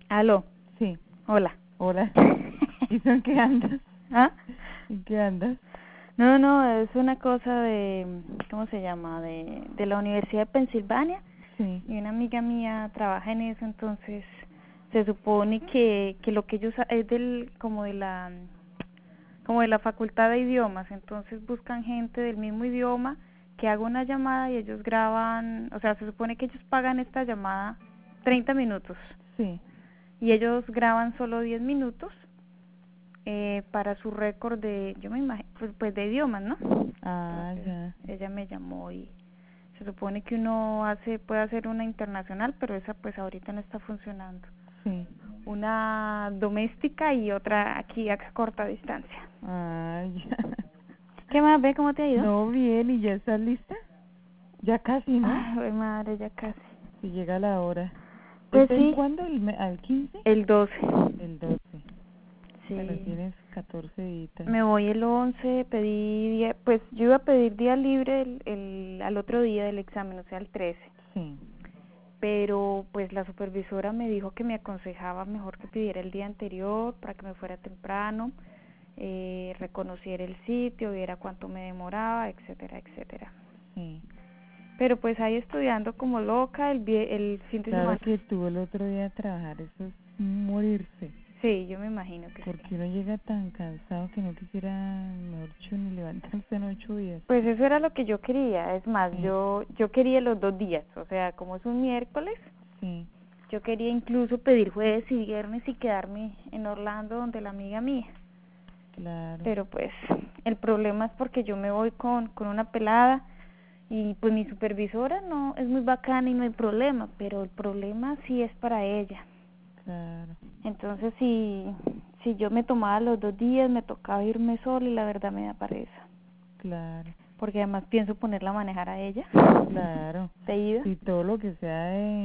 Aló, Sí, hola. hola. ¿Y tú en qué andas? ¿Ah? ¿En qué andas? No, es una cosa de, ¿cómo se llama? De la Universidad de Pensilvania, Sí, y una amiga mía trabaja en eso, entonces se supone que lo que ellos es como de la facultad de idiomas, entonces buscan gente del mismo idioma que haga una llamada y ellos graban, o sea, se supone que ellos pagan esta llamada 30 minutos sí. y ellos graban solo 10 minutos para su récord de, yo me imagino, pues de idiomas, ¿no? Ah, Entonces ya. ella me llamó y se supone que uno puede hacer una internacional, pero esa pues ahorita no está funcionando. Sí. Una doméstica y otra aquí a corta distancia. Ah, ya. ¿Qué más? ¿Ve cómo te ha ido? No, bien, ¿y ya estás lista? Ya casi, ¿no? Ay, madre, ya casi. Si llega la hora. Pues ¿Está en sí, cuándo? ¿Al 15? el 12. El 12. Bueno, Sí. tienes 14 días. Me voy el 11, pedí día, pues yo iba a pedir día libre al otro día del examen, o sea, el 13. Sí, Pero pues la supervisora me dijo que me aconsejaba mejor que pidiera el día anterior para que me fuera temprano, reconociera el sitio, viera cuánto me demoraba, etcétera, etcétera. sí. Pero pues ahí estudiando como loca el fin de Claro semana. que tú el otro día a trabajar, eso es morirse. Sí, yo me imagino que sí. Porque uno llega tan cansado que no quisiera, mejor dicho, ni levantarse en 8 días. Pues eso era lo que yo quería, es más, Sí, yo quería los 2 días, o sea, como es un miércoles, sí, yo quería incluso pedir jueves y viernes y quedarme en Orlando donde la amiga mía. claro, Pero pues el problema es porque yo me voy con una pelada y pues mi supervisora no es muy bacana y no hay problema, pero el problema sí es para ella. claro, Entonces si yo me tomaba los 2 días me tocaba irme sola y la verdad me da pereza, claro, porque además pienso ponerla a manejar a ella claro. de ida. Y todo lo que sea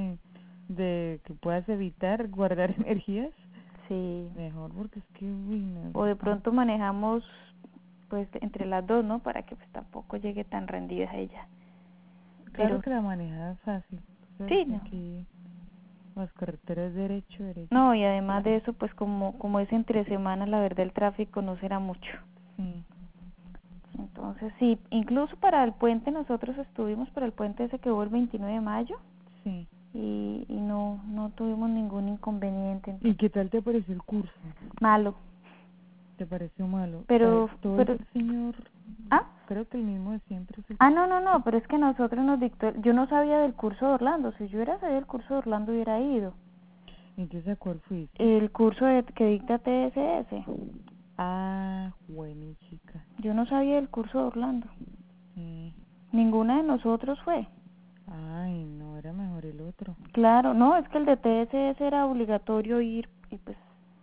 de que puedas evitar guardar energías, Sí, mejor, porque es que, uy, no, o de pronto manejamos pues entre las dos, ¿no? Para que pues tampoco llegue tan rendida ella. claro Pero que la manejada es fácil. Tú sabes sí, que no. aquí las carreteras derecho, derecho. No, y además de eso, pues como es entre semanas, la verdad el tráfico no será mucho. Sí, Entonces, sí, incluso para el puente nosotros estuvimos para el puente ese que hubo el 29 de mayo sí. y no tuvimos ningún inconveniente. ¿Y Entonces, qué tal te pareció el curso? malo, ¿Te pareció malo? Todo es pero, el señor, ¿ah? creo que el mismo de siempre es el... No, pero es que nosotros nos dictó, yo no sabía del curso de Orlando, si yo hubiera sabido del curso de Orlando hubiera ido. Entonces, ¿a cuál fuiste? El curso que dicta TSS, Ah, bueno, chica. yo no sabía del curso de Orlando, Sí. ninguna de nosotros fue. Ay, no, era mejor el otro. Claro, no, es que el de TSS era obligatorio ir y pues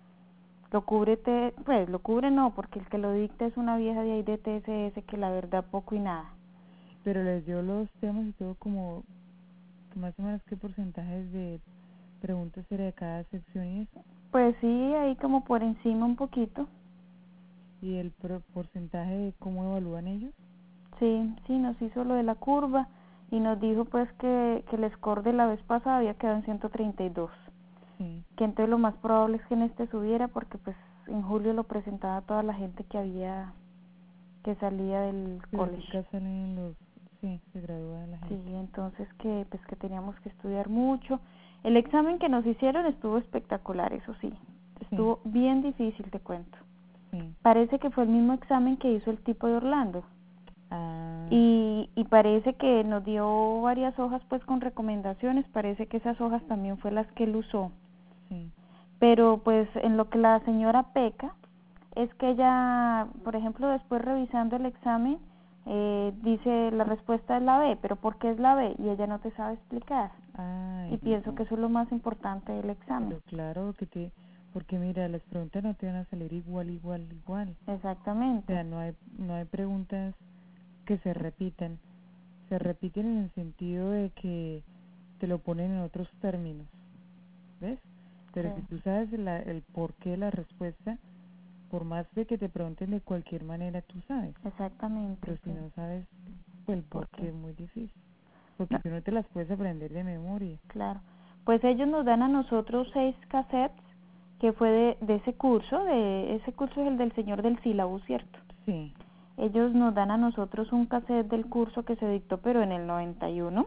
pues lo cubre no, porque el que lo dicta es una vieja de ahí de TSS que la verdad poco y nada. Pero les dio los temas y todo como, más o menos qué porcentajes de preguntas era de cada sección y eso. Pues sí, ahí como por encima un poquito. Y el porcentaje de cómo evalúan ellos. Sí, nos hizo lo de la curva y nos dijo pues que el score de la vez pasada había quedado en 132. Sí. Que entonces lo más probable es que en este subiera porque pues en julio lo presentaba toda la gente que salía del Pero college. ahorita salen los... Sí, se gradúa la Sí, gente. entonces que teníamos que estudiar mucho. El examen que nos hicieron estuvo espectacular, eso sí. Sí, Estuvo bien difícil, te cuento. sí. Parece que fue el mismo examen que hizo el tipo de Orlando. Ah, Y parece que nos dio varias hojas pues con recomendaciones, parece que esas hojas también fue las que él usó. sí. Pero pues en lo que la señora peca es que ella, por ejemplo, después revisando el examen, dice la respuesta es la B, pero ¿por qué es la B? Y ella no te sabe explicar. Y Ay, pienso que no. eso es lo más importante del examen. Pero claro que porque mira, las preguntas no te van a salir igual, igual, igual. O Exactamente. sea, no hay preguntas que se repitan. Se repiten en el sentido de que te lo ponen en otros términos, ¿ves? Sí, Pero si tú sabes el porqué de la respuesta, por más de que te pregunten de cualquier manera, tú sabes. exactamente, Pero si sí. no sabes, pues el ¿Por qué? porqué es muy difícil. Porque No, tú no te las puedes aprender de memoria. claro. Pues ellos nos dan a nosotros 6 cassettes, que fue de ese curso es el del señor del sílabo, ¿cierto? Sí. Ellos nos dan a nosotros un cassette del curso que se dictó, pero en el 91.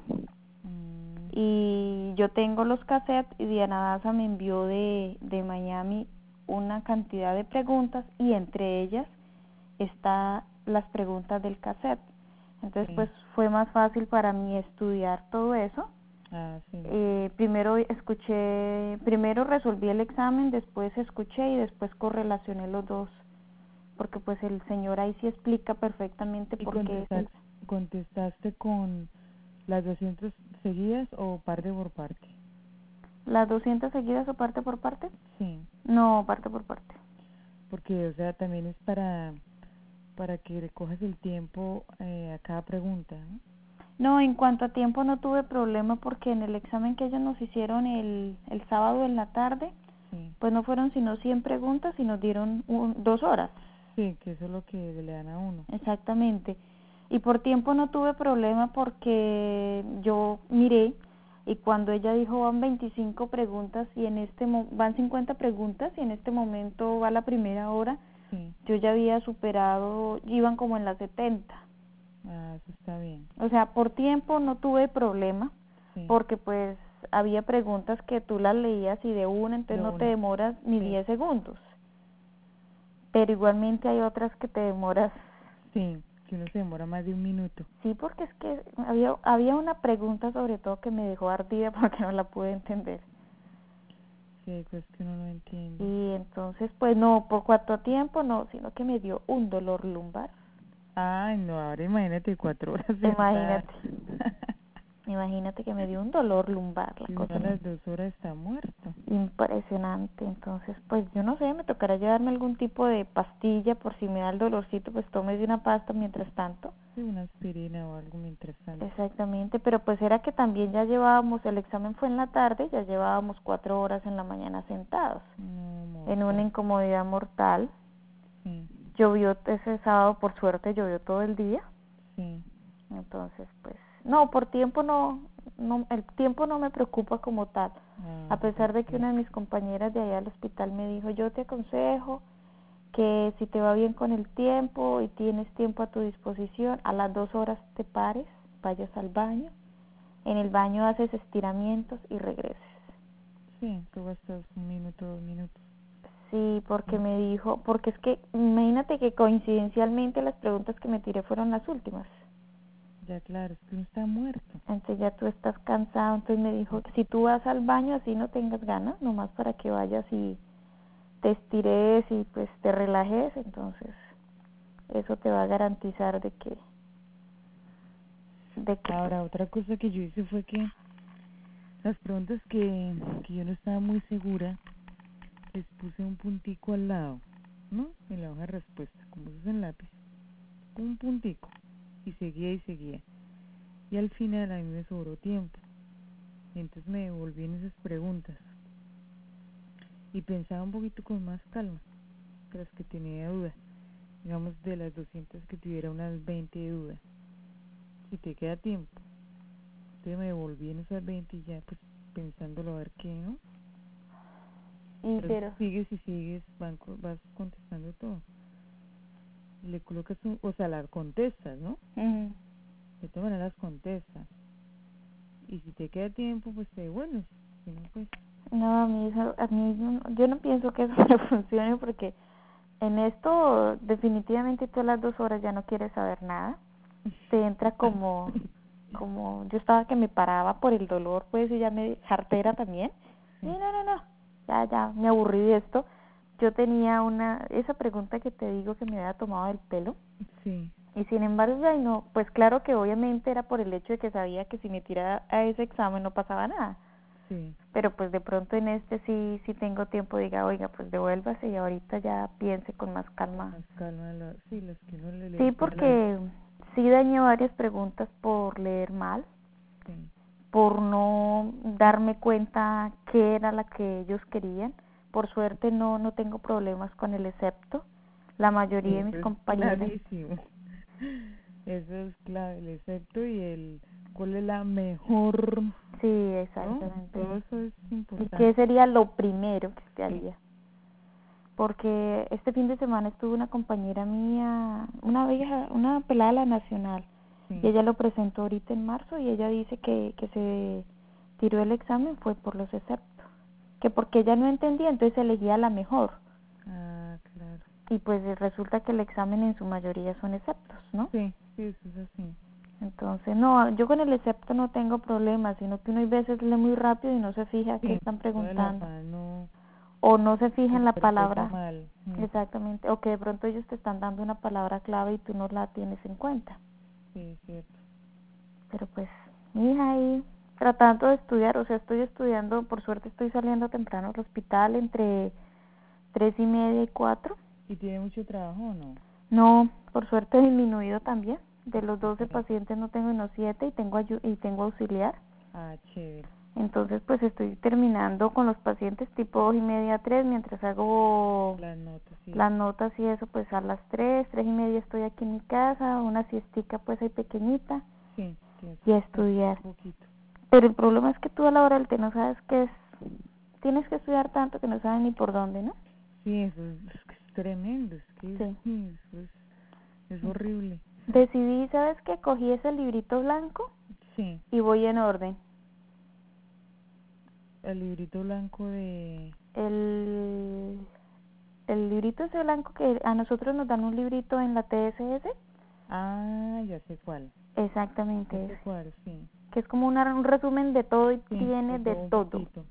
Y yo tengo los cassettes y Diana Daza me envió de Miami una cantidad de preguntas y entre ellas está las preguntas del cassette. Entonces Sí. pues fue más fácil para mí estudiar todo eso. Sí. Primero resolví el examen, después escuché y después correlacioné los dos, porque pues el señor ahí sí explica perfectamente ¿Y por qué es el... contestaste con las 200 seguidas o parte por parte? ¿Las 200 seguidas o parte por parte? Sí. No, parte por parte. Porque, o sea, también es para que le cojas el tiempo a cada pregunta, ¿no? No, en cuanto a tiempo no tuve problema porque en el examen que ellos nos hicieron el sábado en la tarde, Sí. pues no fueron sino 100 preguntas y nos dieron 2 horas. Sí, que eso es lo que le dan a uno. Exactamente. Y por tiempo no tuve problema porque yo miré y cuando ella dijo van 25 preguntas y van 50 preguntas y en este momento va la primera hora, Sí. yo ya había superado, iban como en las 70. Eso está bien. O sea, por tiempo no tuve problema, Sí. porque pues había preguntas que tú las leías y de una, entonces De no te una. demoras ni Sí. 10 segundos. Pero igualmente hay otras que te demoras. Sí, que uno se demora más de un minuto. Sí, porque es que había una pregunta sobre todo que me dejó ardida porque no la pude entender. Sí, hay cosas que uno no entiende. Y entonces, pues no, por cuánto tiempo no, sino que me dio un dolor lumbar. Ay, no, ahora imagínate 4 horas sentada. Imagínate, imagínate que me dio un dolor lumbar, la Y uno cosa a las 2 horas está muerto. impresionante. Entonces, pues yo no sé, me tocará llevarme algún tipo de pastilla por si me da el dolorcito, pues tómese una pasta mientras tanto. Sí, una aspirina o algo mientras tanto. Exactamente, pero pues era que también ya llevábamos, el examen fue en la tarde, ya llevábamos 4 horas en la mañana sentados, No, en una mortal. incomodidad mortal. Sí, Llovió ese sábado, por suerte llovió todo el día. sí. Entonces, pues, no, por tiempo no, el tiempo no me preocupa como tal. A pesar de que una de mis compañeras de allá al hospital me dijo, yo te aconsejo que si te va bien con el tiempo y tienes tiempo a tu disposición, a las 2 horas te pares, vayas al baño, en el baño haces estiramientos y regreses. Sí, tú gastas 1 minuto, 2 minutos. Sí, porque me dijo, porque es que imagínate que coincidencialmente las preguntas que me tiré fueron las últimas. Ya, claro, es que uno está muerto. Entonces ya tú estás cansado, entonces me dijo que si tú vas al baño así no tengas ganas, nomás para que vayas y te estires y pues te relajes, entonces eso te va a garantizar de que pues, Ahora, otra cosa que yo hice fue que las preguntas que yo no estaba muy segura, les puse un puntico al lado, ¿no? En la hoja de respuesta, como se usa en lápiz. Un puntico. Y seguía y seguía. Y al final a mí me sobró tiempo. Y entonces me devolví en esas preguntas. Y pensaba un poquito con más calma de las que tenía duda. Digamos, de las 200 que tuviera unas 20 de duda. Si te queda tiempo. Entonces me devolví en esas 20 y ya pues pensándolo a ver qué, ¿no? Entonces pero sigues y sigues, vas contestando todo. Le colocas o sea, las contestas, ¿no? De todas maneras contestas. Y si te queda tiempo, pues te devuelves. Si no, pues... no, a mí yo no pienso que eso me funcione porque en esto definitivamente tú a las 2 horas ya no quieres saber nada, te entra como yo estaba que me paraba por el dolor, pues y ya me jartera también. Y Sí, no, ya me aburrí de esto. Yo tenía esa pregunta que te digo que me había tomado el pelo. sí, Y sin embargo, ya no, pues claro que obviamente era por el hecho de que sabía que si me tiraba a ese examen no pasaba nada. sí. Pero pues de pronto en este sí tengo tiempo, diga, oiga, pues devuélvase y ahorita ya piense con más Con calma. más calma, sí, las que uno le Sí, decía a las... porque sí dañé varias preguntas por leer mal, Sí, por no darme cuenta qué era la que ellos querían. Por suerte no tengo problemas con el excepto. La mayoría de mis eso es compañeras, clarísimo. Eso es clave, el excepto y el... ¿Cuál es la mejor? Sí, ¿no? exactamente. Todo eso es ¿Y importante. qué sería lo primero que te Sí. haría? Porque este fin de semana estuvo una compañera mía, una vieja, una pelada de la Nacional, y Sí. ella lo presentó ahorita en marzo y ella dice que se tiró el examen fue por los exceptos, que porque ella no entendía, entonces elegía la mejor, Ah, claro. y pues resulta que el examen en su mayoría son exceptos, ¿no? Sí, sí, eso es así. Entonces, no, yo con el excepto no tengo problema, sino que uno a veces lee muy rápido y no se fija qué Sí, están toda el preguntando, afán no o no se fija en la interpreta palabra. mal. Exactamente, o que de pronto ellos te están dando una palabra clave y tú no la tienes en cuenta. Sí, es cierto. Pero pues, mi hija ahí tratando de estudiar, o sea, estoy estudiando, por suerte estoy saliendo temprano al hospital entre 3:30 y 4. ¿Y tiene mucho trabajo o no? No, por suerte he disminuido también. De los Ah, 12 caramba. pacientes no tengo sino 7 y tengo auxiliar. Ah, chévere. Entonces, pues estoy terminando con los pacientes tipo 2:30 a 3, mientras hago Las notas, sí. las notas y eso, pues a las 3:30 estoy aquí en mi casa, una siestica pues ahí pequeñita Sí, tienes y que a descansar estudiar. un poquito. Pero el problema es que tú a la hora del té no sabes qué es, tienes que estudiar tanto que no sabes ni por dónde, ¿no? Sí, eso es que es tremendo, es que Sí. sí, eso es horrible. Decidí, ¿sabes qué? Cogí ese librito blanco Sí, y voy en orden. el librito blanco de... El, el librito ese blanco que a nosotros nos dan un librito en la TSS, Ah, ya sé cuál. Ya exactamente sé ese, cuál, sí. que es como un resumen de todo y Sí, tiene de de todo un todo. poquito.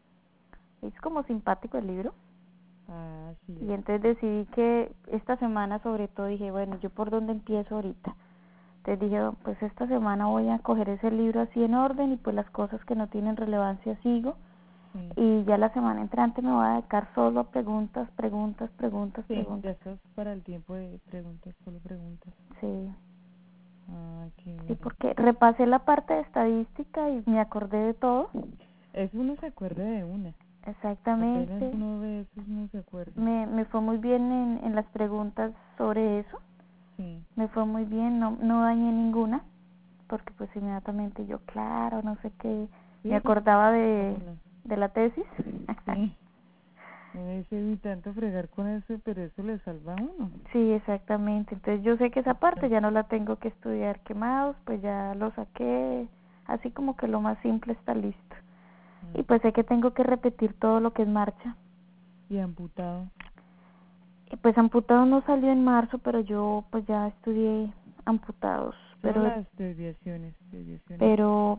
Es como simpático el libro. Ah, sí, Y es. entonces decidí que esta semana sobre todo dije, bueno, ¿yo por dónde empiezo ahorita? Entonces dije, "Oh, pues esta semana voy a coger ese libro así en orden y pues las cosas que no tienen relevancia sigo. Sí, Y ya la semana entrante me voy a dedicar solo a preguntas, preguntas, preguntas, sí, ya preguntas. estás para el tiempo de preguntas, solo preguntas. Sí, Ah, qué sí, bien. porque repasé la parte de estadística y me acordé de todo. Es uno se acuerda de una. Apenas Exactamente. uno ve eso, uno se acuerda. Me fue muy bien en las preguntas sobre eso. Sí, Me fue muy bien, no dañé ninguna. Porque pues inmediatamente yo, claro, no sé qué, me sí, acordaba una. de la tesis. Sí, no es ni tanto fregar con eso, pero eso le salva a uno. Sí, exactamente. Entonces yo sé que esa parte ya no la tengo que estudiar quemados, pues ya lo saqué, así como que lo más simple está listo. Y pues sé que tengo que repetir todo lo que es marcha. Y amputado. Y pues amputado no salió en marzo, pero yo pues ya estudié amputados, Solo las desviaciones, desviaciones.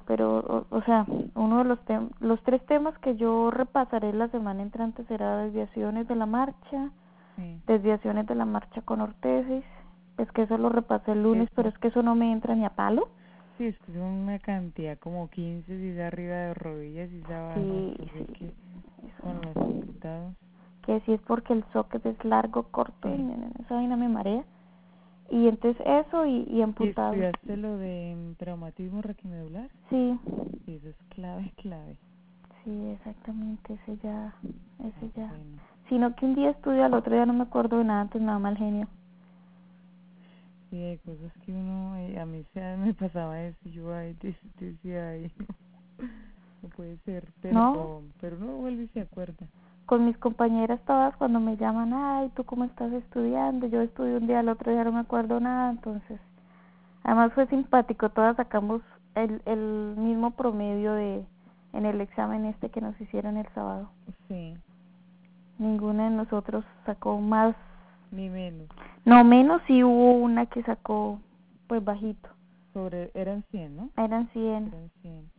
o sea, uno de los tres temas que yo repasaré la semana entrante será desviaciones de la marcha, Sí, desviaciones de la marcha con ortesis, es que eso lo repasé el lunes, pero eso. es que eso no me entra ni a palo. Sí, es que son una cantidad como 15 si es arriba de rodillas y es abajo, Sí, entonces sí, que eso con los no. amputados. Que si es porque el socket es largo, corto, y Sí. esa vaina me marea. Y entonces eso y ¿Y amputados. estudiaste lo de traumatismo raquimedular? Sí, Sí, eso es clave, clave. sí, exactamente, Ah, ese ya. bueno. Sino que un día estudio, al otro día no me acuerdo de nada, entonces me da mal genio. Sí, hay cosas que uno, a mí me pasaba eso, y yo ahí decía, ay, no puede ser, No, pero uno vuelve y se acuerda. con mis compañeras todas cuando me llaman, ay, ¿tú cómo estás estudiando? Yo estudio un día, al otro día no me acuerdo nada, entonces. Además fue simpático, todas sacamos el mismo promedio en el examen este que nos hicieron el sábado. Sí, Ninguna de nosotros sacó más, ni menos. no menos, sí hubo una que sacó pues bajito, Eran 100, ¿no? eran 100. Eran 100.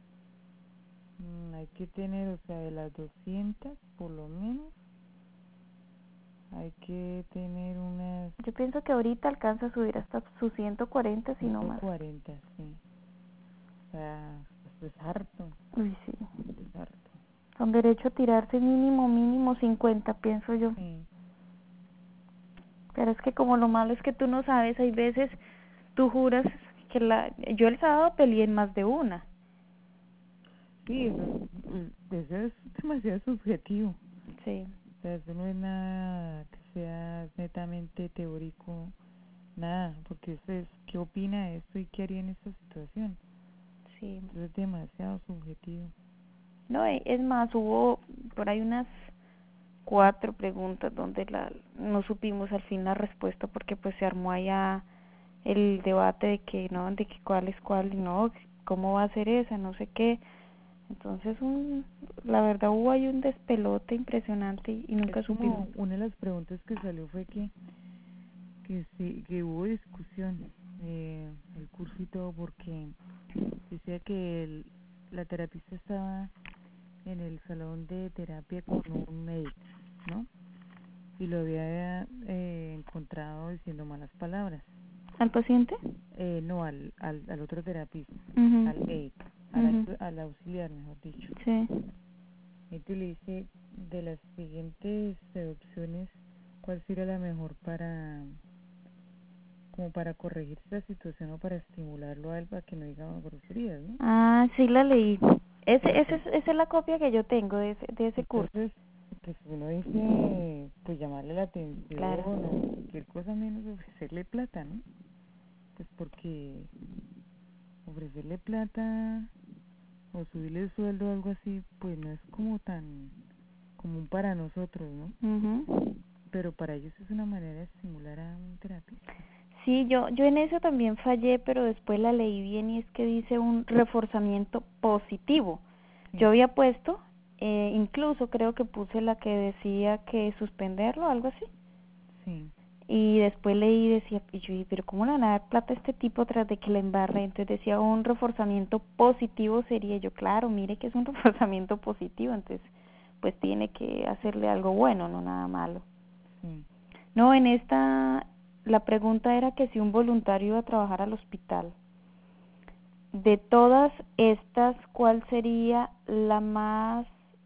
Hay que tener, o sea, de las 200, por lo menos, hay que tener unas Yo pienso que ahorita alcanza a subir hasta sus 140, si no más. 140, sí. O sea, esto es harto, Uy, sí. es harto. Con derecho a tirarse mínimo 50, pienso yo. Sí, Pero es que como lo malo es que tú no sabes, hay veces tú juras que yo el sábado peleé en más de una. sí, eso es demasiado subjetivo. Sí, O sea, eso no es nada que sea netamente teórico, nada, porque eso es, ¿qué opina de esto y qué haría en esta situación? Sí. Eso es demasiado subjetivo. No, es más, hubo por ahí unas 4 preguntas donde no supimos al fin la respuesta porque pues se armó allá el debate de que no, de que cuál es cuál, y no, cómo va a ser esa, no sé qué. Entonces, la verdad hubo ahí un despelote impresionante y nunca Es supimos. como una de las preguntas que salió fue que sí, que hubo discusión el curso y todo porque decía que la terapista estaba en el salón de terapia con un médico, ¿no? Y lo había encontrado diciendo malas palabras. ¿Al paciente? No, al otro terapista, Mhm. al aide, Mhm. al auxiliar, mejor dicho. Sí. Entonces le dice, de las siguientes opciones, ¿cuál sería la mejor como para corregir esta situación o para estimularlo a él para que no diga groserías, ¿no? Ah, sí la leí. Eso. Esa es la copia que yo tengo de ese curso. Entonces, pues uno dice, pues llamarle la atención Claro. o cualquier cosa menos ofrecerle plata, ¿no? Pues porque ofrecerle plata o subirle el sueldo o algo así, pues no es como tan común para nosotros, ¿no? Mhm. Pero para ellos es una manera de estimular a un terapista. Sí, yo en eso también fallé, pero después la leí bien y es que dice un reforzamiento positivo. Yo Sí, había puesto, incluso creo que puse la que decía que suspenderlo, algo así. sí, Y después leí y decía, y yo dije, pero ¿cómo le van a dar plata a este tipo tras de que la embarre? Entonces decía, un reforzamiento positivo sería yo, claro, mire que es un reforzamiento positivo, entonces pues tiene que hacerle algo bueno, no nada malo. sí. No, en esta, la pregunta era que si un voluntario iba a trabajar al hospital. De todas estas, ¿cuál sería la más?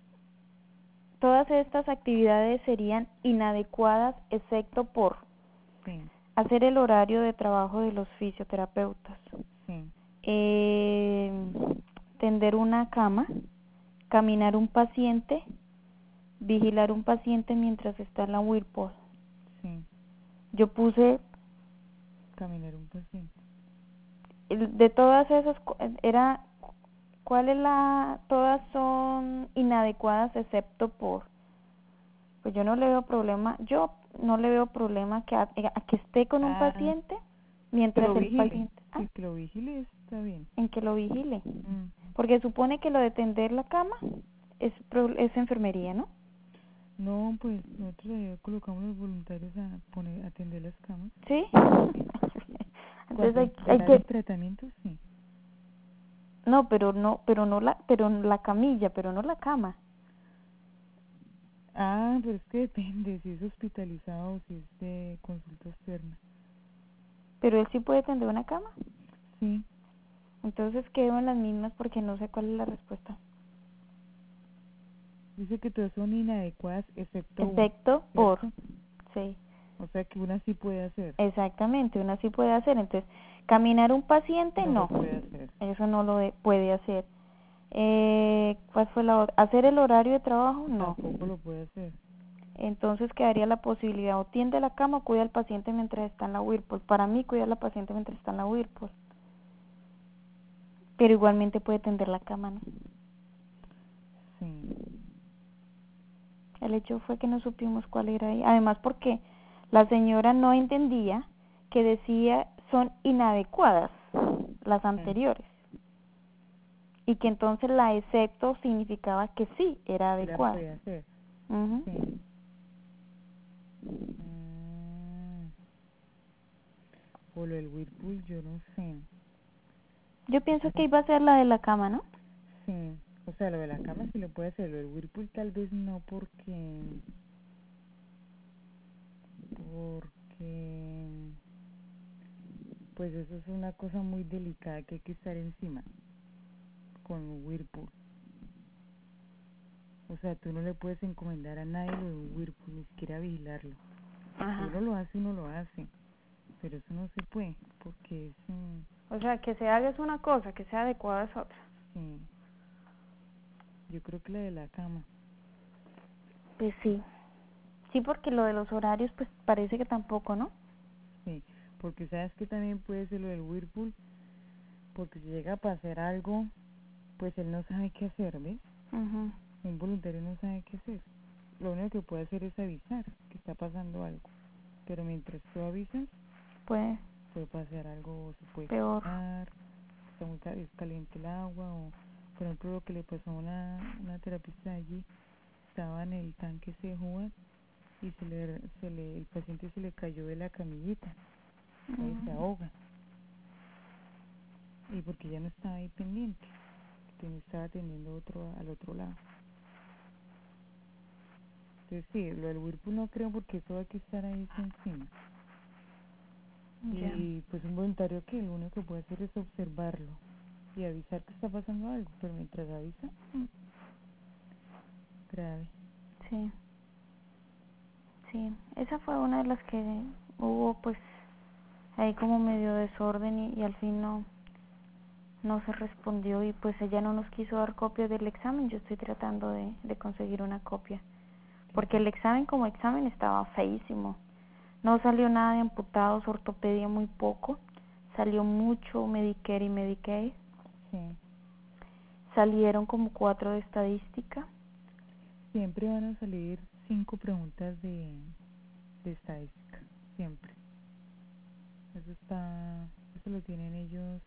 Todas estas actividades serían inadecuadas excepto por Sí, hacer el horario de trabajo de los fisioterapeutas, sí, eh, tender una cama, caminar un paciente, vigilar un paciente mientras está en la Whirlpool. sí. Yo puse Caminar un paciente. de todas esas era ¿cuál es todas son inadecuadas excepto por? Pues yo no le veo problema, yo no le veo problema a que esté con un Ah, paciente que mientras lo el vigile. paciente, Sí, que lo vigile está bien. en que lo vigile. Mm. Porque supone que lo de tender la cama es enfermería, ¿no? No, pues nosotros allá colocamos los voluntarios a atender las camas. Sí. Sí. Entonces Cuando hay dan que el tratamiento, sí. no, pero la camilla, pero no la cama. Ah, pero es que depende si es hospitalizado o si es de consulta externa. Pero él sí puede tender una cama. Sí, Entonces quedo en las mismas porque no sé cuál es la respuesta. dice que todas son inadecuadas excepto una, Excepto por, ¿cierto? sí, O sea que una sí puede hacer, exactamente, una sí puede hacer. Entonces, caminar un paciente, no lo no, puede hacer. eso no puede hacer. ¿Cuál fue la otra? ¿Hacer el horario de trabajo? No. Tampoco lo puede hacer. Entonces quedaría la posibilidad, o tiende la cama o cuida al paciente mientras está en la Whirlpool. Para mí, cuida al paciente mientras está en la Whirlpool. Pero igualmente puede tender la cama, ¿no? Sí. El hecho fue que no supimos cuál era ahí. Además porque la señora no entendía que decía son inadecuadas las Mm. anteriores. Y que entonces la excepto significaba que sí, era Sí la adecuada. puede hacer. Uh-huh. Sí. Mm. O lo del Whirlpool, yo no sé. Yo O pienso sea, que iba a ser la de la cama, ¿no? sí. O sea, lo de la cama sí lo puede hacer. Lo del Whirlpool tal vez no porque pues eso es una cosa muy delicada que hay que estar encima con Whirlpool. O sea, tú no le puedes encomendar a nadie lo de un Whirlpool, ni siquiera vigilarlo. Si Ajá. uno lo hace, pero eso no se puede, porque es, O sea, que se haga es una cosa, que sea adecuada es otra. sí, yo creo que la de la cama, Pues sí. Sí, porque lo de los horarios, pues parece que tampoco, ¿no? sí, porque sabes que también puede ser lo del Whirlpool, porque si llega a pasar algo, pues él no sabe qué hacer, ¿ves? Mhm. Un voluntario no sabe qué hacer. Lo único que puede hacer es avisar que está pasando algo. Pero mientras tú avisas, Pues puede pasar algo, se puede peor. quemar, está muy es caliente el agua, o por ejemplo lo que le pasó a una terapista allí, estaba en el tanque ese de jugar y el paciente se le cayó de la camillita, ahí se ahoga, y porque ya no estaba ahí pendiente, estaba atendiendo al otro lado. Entonces sí, lo del Whirlpool no creo porque eso hay que estar ahí encima. Ya. Y pues un voluntario que lo único que puede hacer es observarlo y avisar que está pasando algo, pero mientras avisa, grave. Sí. Sí, esa fue una de las que hubo pues ahí como medio desorden y al fin no se respondió y pues ella no nos quiso dar copia del examen. Yo estoy tratando de conseguir una copia porque el examen como examen estaba feísimo. No salió nada de amputados, ortopedia muy poco, salió mucho Medicare y Medicaid, Sí. salieron como 4 de estadística. Siempre van a salir 5 preguntas de estadística, siempre. Eso lo tienen ellos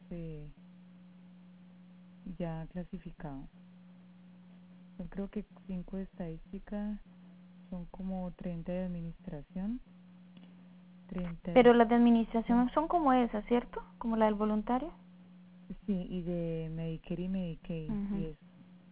ya clasificado. Yo creo que 5 de estadística, son como 30 de administración, 30 Pero las de administración son como esas, ¿cierto? Como la del voluntario. sí, y de Medicare y Medicaid, y eso.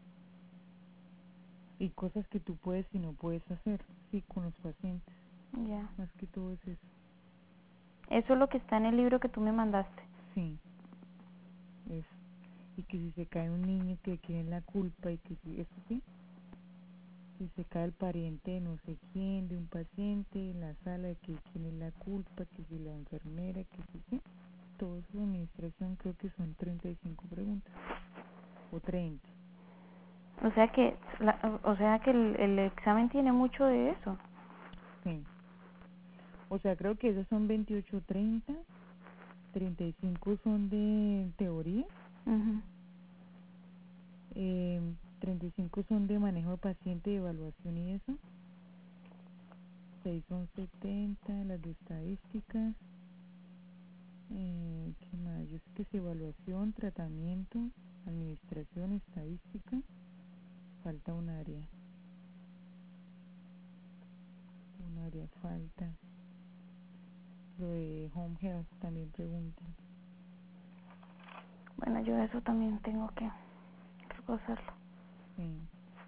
Y cosas que tú puedes y no puedes hacer, sí, con los pacientes. Ya. Más que todo es eso. Eso es lo que está en el libro que tú me mandaste. Sí, eso. Y que si se cae un niño, que quién es la culpa, y que si, eso sí. Si se cae el pariente de no sé quién, de un paciente en la sala, de que quién es la culpa, que si la enfermera, que si sí. Todo eso de administración creo que son 35 preguntas. O 30. O sea que el examen tiene mucho de eso. Sí. O sea, creo que esos son 28, 30. 35 son de teoría. 35 son de manejo de paciente, de evaluación y eso. 6 son 70, las de estadísticas. ¿Qué más? Yo sé que es evaluación, tratamiento, administración, estadística. Falta un área. Un área falta. Lo de home health también preguntan. Bueno, yo eso también tengo que recogerlo. Sí.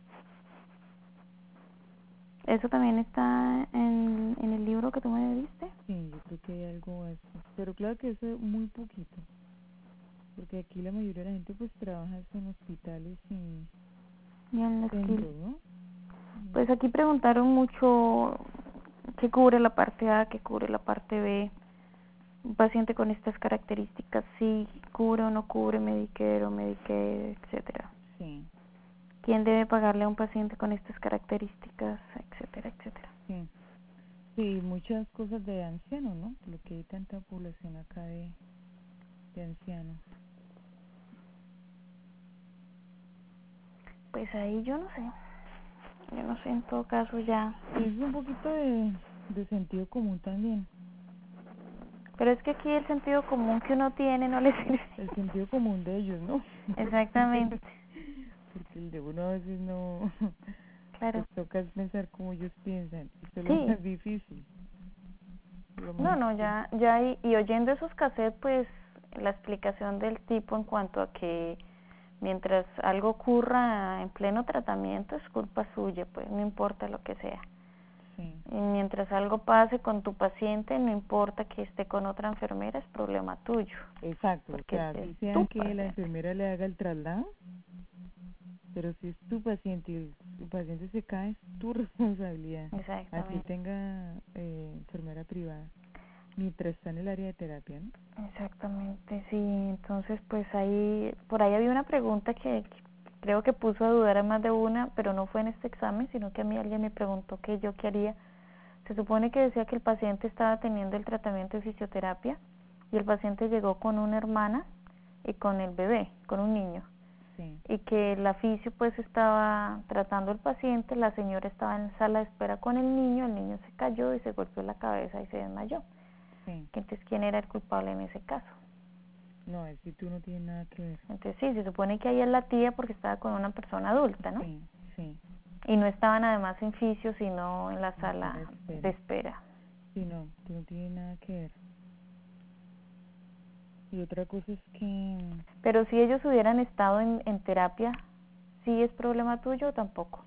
¿Eso también está en el libro que tú me diste? Sí, yo creo que hay algo así. Pero claro que eso es muy poquito. Porque aquí la mayoría de la gente pues trabaja en hospitales y Y en la skill. centros, ¿no? Pues aquí preguntaron mucho qué cubre la parte A, qué cubre la parte B. Un paciente con estas características, sí cubre o no cubre Medicare o Medicaid, etcétera. Sí, ¿Quién debe pagarle a un paciente con estas características, etcétera, etcétera? sí. Sí, muchas cosas de ancianos, ¿no? Por lo que hay tanta población acá de ancianos. Pues ahí yo no sé. Yo no sé, en todo caso ya. Sí, es un poquito de sentido común también. Pero es que aquí el sentido común que uno tiene no le sirve. El sentido común de ellos, ¿no? Exactamente. Porque el de uno a veces no, Claro. pues toca pensar como ellos piensan. Esto es lo Sí. más difícil. Lo más No, difícil. ya y oyendo esos cassettes, pues la explicación del tipo en cuanto a que mientras algo ocurra en pleno tratamiento es culpa suya, pues no importa lo que sea. Sí. Y mientras algo pase con tu paciente, no importa que esté con otra enfermera, es problema tuyo. Exacto, o Porque sea, es si sean tu que la paciente. enfermera le haga el traslado, pero si es tu paciente y el paciente se cae, es tu responsabilidad. Así Exactamente. tenga enfermera privada, mientras está en el área de terapia, ¿no? Exactamente, sí. Entonces, pues por ahí había una pregunta que creo que puso a dudar a más de una, pero no fue en este examen, sino que a mí alguien me preguntó que yo qué haría. Se supone que decía que el paciente estaba teniendo el tratamiento de fisioterapia y el paciente llegó con una hermana y con el bebé, con un niño. Sí. Y que el fisio pues estaba tratando al paciente, la señora estaba en sala de espera con el niño se cayó y se golpeó la cabeza y se desmayó. Sí. Entonces, ¿quién era el culpable en ese caso? No, es que tú no tienes nada que ver. Entonces sí, se supone que ahí es la tía porque estaba con una persona adulta, ¿no? Sí, sí. Y no estaban además en fisio, sino en la sala espera. de espera. Sí, no, tú no tienes nada que ver. Y otra cosa es que Pero si ellos hubieran estado en terapia, ¿sí es problema tuyo o tampoco?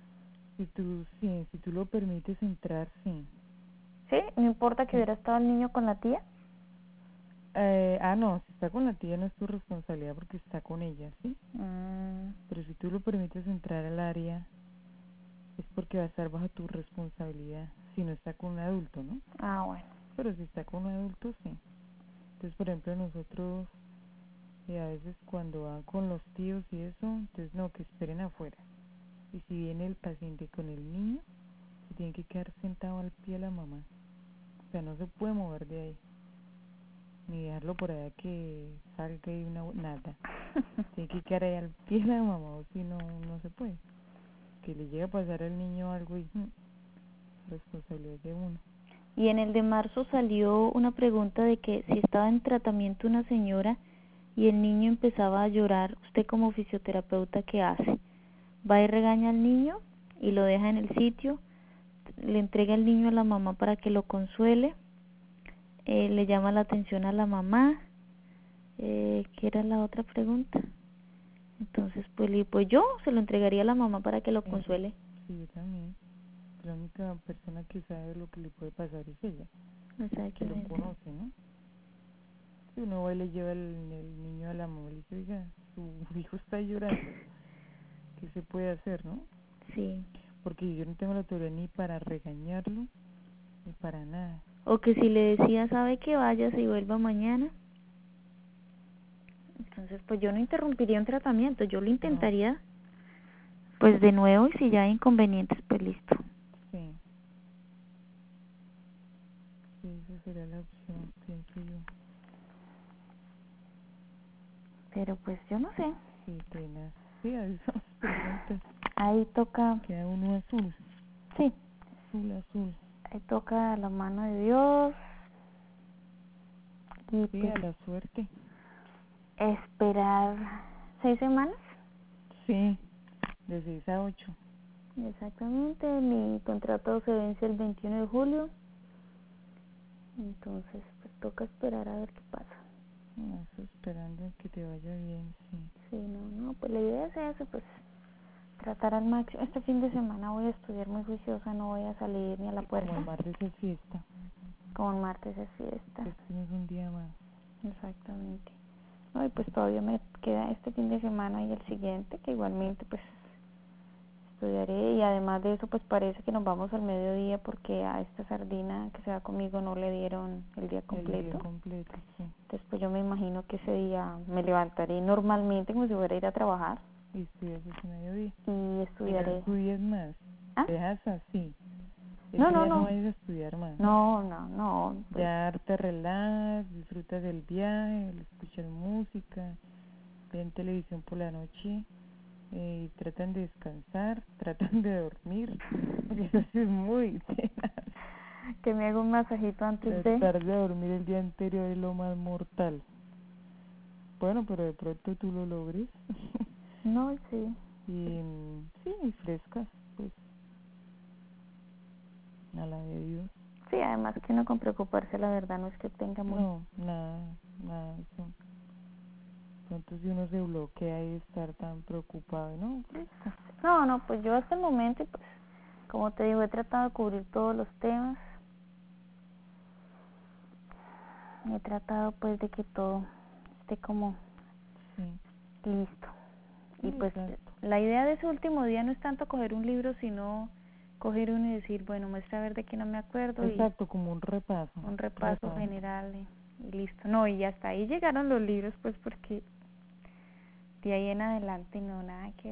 si tú lo permites entrar, sí. ¿Sí? ¿No importa que Sí. hubiera estado el niño con la tía? No, si está con la tía no es tu responsabilidad porque está con ella, ¿sí? Pero si tú lo permites entrar al área, es porque va a estar bajo tu responsabilidad, si no está con un adulto, ¿no? Ah, bueno. Pero si está con un adulto, sí. Entonces, por ejemplo, nosotros a veces cuando van con los tíos y eso, entonces no, que esperen afuera. Y si viene el paciente con el niño, se tiene que quedar sentado al pie de la mamá. O sea, no se puede mover de ahí. Ni dejarlo por allá que salga y nada. Tiene que quedar ahí al pie de la mamá, o si no, no se puede. Que le llega a pasar al niño algo y responsabilidad de uno. Y en el de marzo salió una pregunta de que si estaba en tratamiento una señora y el niño empezaba a llorar, ¿usted como fisioterapeuta qué hace? ¿Va y regaña al niño y lo deja en el sitio? ¿Le entrega el niño a la mamá para que lo consuele? ¿Le llama la atención a la mamá? ¿Qué era la otra pregunta? Entonces, pues yo se lo entregaría a la mamá para que lo consuele. Sí, yo también. La única persona que sabe lo que le puede pasar es ella, que lo Exactamente. conoce, ¿no? Si uno va y le lleva el niño a la mamá y le dice, oiga, su hijo está llorando, ¿qué se puede hacer, no? Sí. Porque yo no tengo la autoridad ni para regañarlo, ni para nada. O que si le decía, sabe que vaya y vuelva mañana. Entonces, pues yo no interrumpiría un tratamiento, yo lo intentaría, pues de nuevo, y si ya hay inconvenientes, pues listo. Sí. Sí, esa sería la opción, pienso yo. Pero pues yo no sé. Sí, tenaz. Sí, a esas preguntas. Ahí toca, Queda uno azul, sí, azul. ahí toca la mano de Dios y Sí, pues a la suerte. esperar 6 semanas. Sí, de 6 a 8. Exactamente, mi contrato se vence el 21 de julio. Entonces, pues toca esperar a ver qué pasa. No, estoy esperando que te vaya bien, sí. Sí, no, pues la idea es eso, pues tratar al máximo. Este fin de semana voy a estudiar muy juiciosa, no voy a salir ni a la Y como puerta. el martes es fiesta, Como el martes es fiesta. pues tienes un día más. Exactamente. No, y pues todavía me queda este fin de semana y el siguiente, que igualmente pues estudiaré, y además de eso pues parece que nos vamos al mediodía porque a esta sardina que se va conmigo no le dieron el día completo. El día completo, sí. Entonces pues yo me imagino que ese día me levantaré normalmente como si fuera a ir a trabajar Y estudias ese mediodía. y Y no estudiaré. estudias más. ¿Ah? Dejas así. No, Ese no, día no no. vayas a estudiar más. No, pues Ya te relajas, disfrutas del viaje, escuchas música, ven televisión por la noche, tratan de descansar, tratan de dormir, porque eso sí es muy tenaz. que me haga un masajito antes de... Tratar de dormir el día anterior es lo más mortal. Bueno, pero de pronto tú lo logres. No, sí. Y sí, fresca, pues, a la de Dios. Sí, además que uno con preocuparse la verdad no es que tenga muy... No, nada de eso. Pronto si uno se bloquea y estar tan preocupado, no, fresca. No, pues yo hasta el momento, pues, como te digo, he tratado de cubrir todos los temas. He tratado, pues, de que todo esté como Sí, listo. Y sí, pues, exacto. la idea de ese último día no es tanto coger un libro, sino coger uno y decir, bueno, muestra a ver de qué no me acuerdo, y Exacto, como un repaso. un repaso general y listo. No, y hasta ahí llegaron los libros, pues, porque de ahí en adelante no, nada que